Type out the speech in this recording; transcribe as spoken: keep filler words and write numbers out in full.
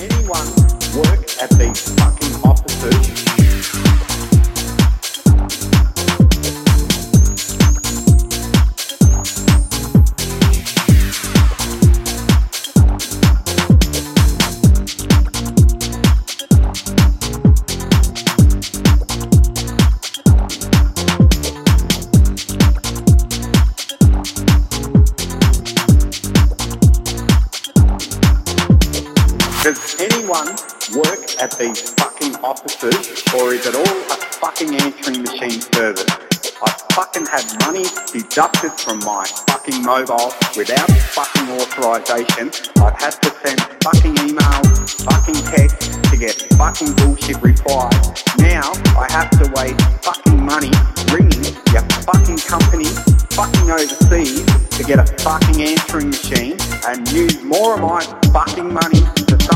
anyone work at these fucking offices? Does anyone work at these fucking offices, or is it all a fucking answering machine service? I fucking had money deducted from my fucking mobile without fucking authorization. I've had to send fucking emails, fucking texts to get fucking bullshit replies. Now I have to waste fucking money ringing your fucking company fucking overseas to get a fucking answering machine and use more of my fucking money to